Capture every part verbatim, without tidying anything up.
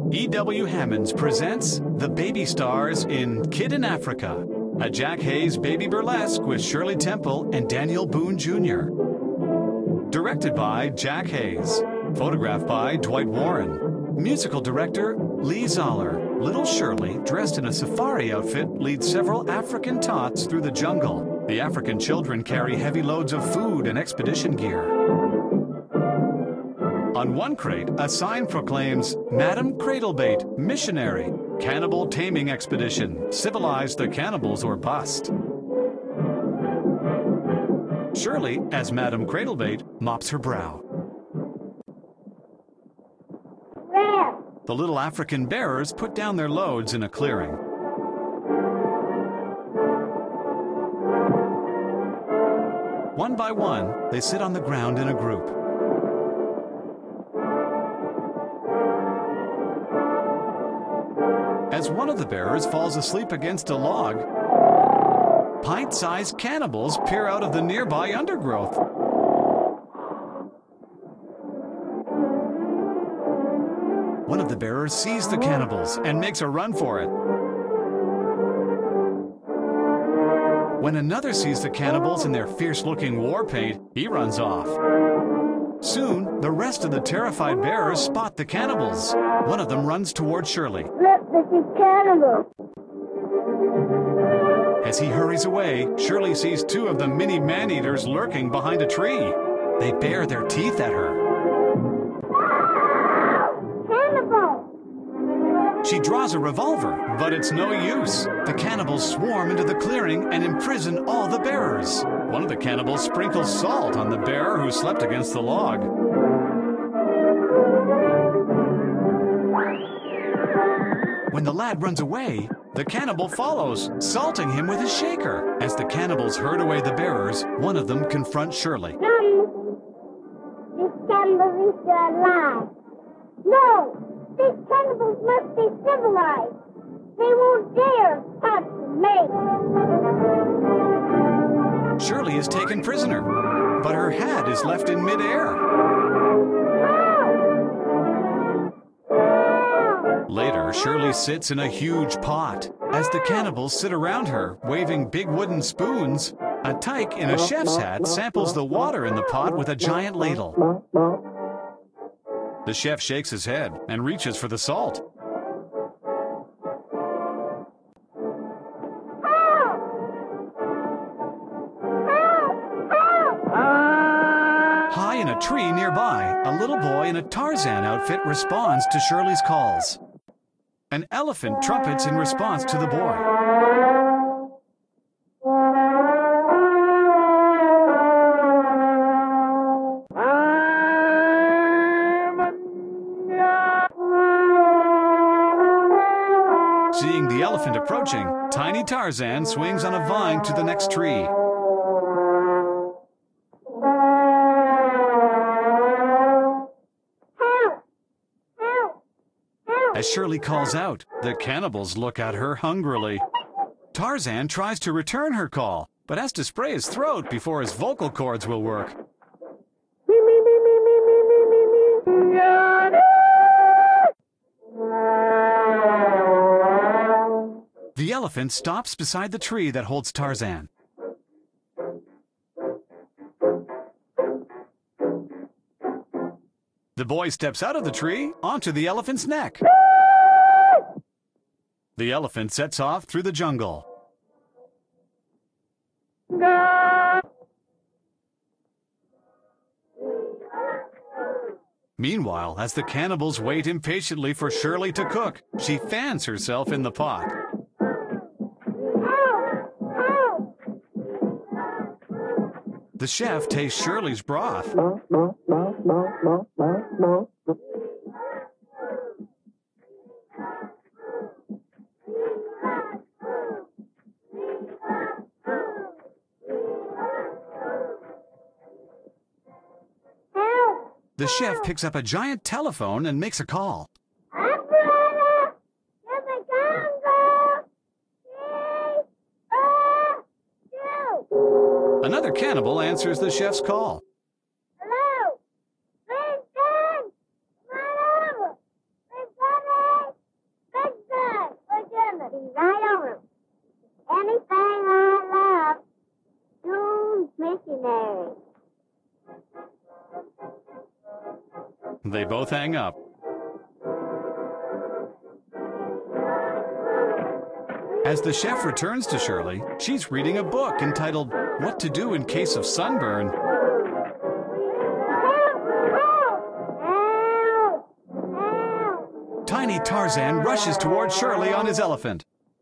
E W Hammonds presents The Baby Stars in Kid in Africa, a Jack Hayes baby burlesque with Shirley Temple and Daniel Boone Junior Directed by Jack Hayes. Photographed by Dwight Warren. Musical director Lee Zoller. Little Shirley, dressed in a safari outfit, leads several African tots through the jungle. The African children carry heavy loads of food and expedition gear. On one crate, a sign proclaims, Madam Cradlebait, Missionary, Cannibal Taming Expedition, Civilize the Cannibals or Bust. Shirley, as Madam Cradlebait, mops her brow. The little African bearers put down their loads in a clearing. One by one, they sit on the ground in a group. As one of the bearers falls asleep against a log, pint-sized cannibals peer out of the nearby undergrowth. One of the bearers sees the cannibals and makes a run for it. When another sees the cannibals in their fierce-looking war paint, he runs off. Soon, the rest of the terrified bearers spot the cannibals. One of them runs toward Shirley. Look, this is cannibal. As he hurries away, Shirley sees two of the mini man-eaters lurking behind a tree. They bare their teeth at her. Cannibal! She draws a revolver, but it's no use. The cannibals swarm into the clearing and imprison all the bearers. One of the cannibals sprinkles salt on the bearer who slept against the log. When the lad runs away, the cannibal follows, salting him with his shaker. As the cannibals herd away the bearers, one of them confronts Shirley. No, this cannibal is alive. No, these cannibals must be civilized. They won't dare touch me. Shirley is taken prisoner, but her hat is left in midair. Later, Shirley sits in a huge pot. As the cannibals sit around her, waving big wooden spoons, a tyke in a chef's hat samples the water in the pot with a giant ladle. The chef shakes his head and reaches for the salt. High in a tree nearby, a little boy in a Tarzan outfit responds to Shirley's calls. An elephant trumpets in response to the boy. Seeing the elephant approaching, tiny Tarzan swings on a vine to the next tree. As Shirley calls out, the cannibals look at her hungrily. Tarzan tries to return her call, but has to spray his throat before his vocal cords will work. The elephant stops beside the tree that holds Tarzan. The boy steps out of the tree onto the elephant's neck. The elephant sets off through the jungle. Meanwhile, as the cannibals wait impatiently for Shirley to cook, she fans herself in the pot. The chef tastes Shirley's broth. The chef picks up a giant telephone and makes a call. Operator, there's a cannibal. Three, uh, two. Another cannibal answers the chef's call. Hello, Winston, come on over. We've got They both hang up. As the chef returns to Shirley, she's reading a book entitled What to Do in Case of Sunburn. Tiny Tarzan rushes towards Shirley on his elephant.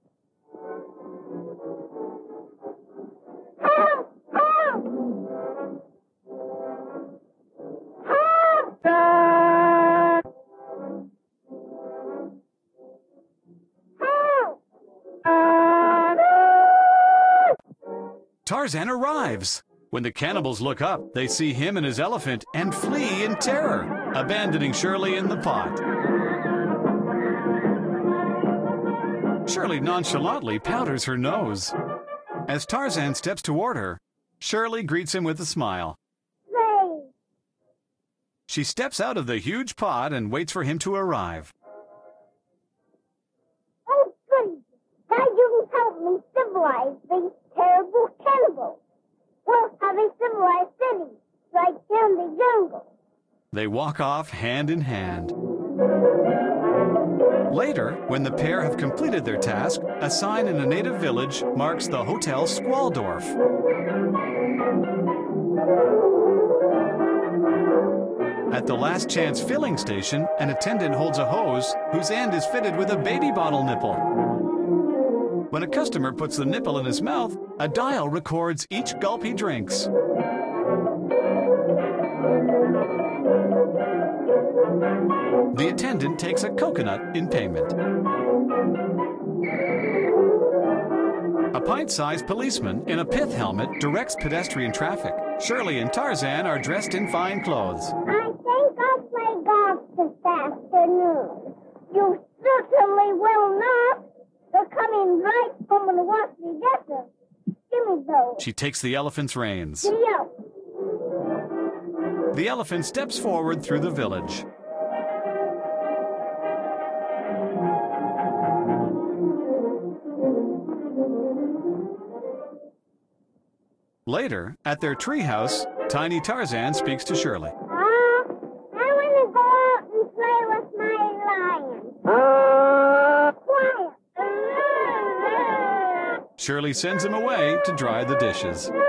Tarzan arrives. When the cannibals look up, they see him and his elephant and flee in terror, abandoning Shirley in the pot. Shirley nonchalantly powders her nose. As Tarzan steps toward her, Shirley greets him with a smile. Hey. She steps out of the huge pot and waits for him to arrive. Oh, goody. Now you can help me civilize these terrible cannibals. We'll have a civilized city right here in the jungle. They walk off hand in hand. Later, when the pair have completed their task, a sign in a native village marks the Hotel Squaldorf. At the Last Chance filling station, an attendant holds a hose whose end is fitted with a baby bottle nipple. When a customer puts the nipple in his mouth, a dial records each gulp he drinks. The attendant takes a coconut in payment. A pint-sized policeman in a pith helmet directs pedestrian traffic. Shirley and Tarzan are dressed in fine clothes. I think I'll play golf this afternoon. You certainly will not. They're coming right from the Washy Desert. Give me those. She takes the elephant's reins. Giddy up. The elephant steps forward through the village. Later, at their treehouse, Tiny Tarzan speaks to Shirley. Uh, I want to go out and play with my lion. Quiet. Shirley sends him away to dry the dishes.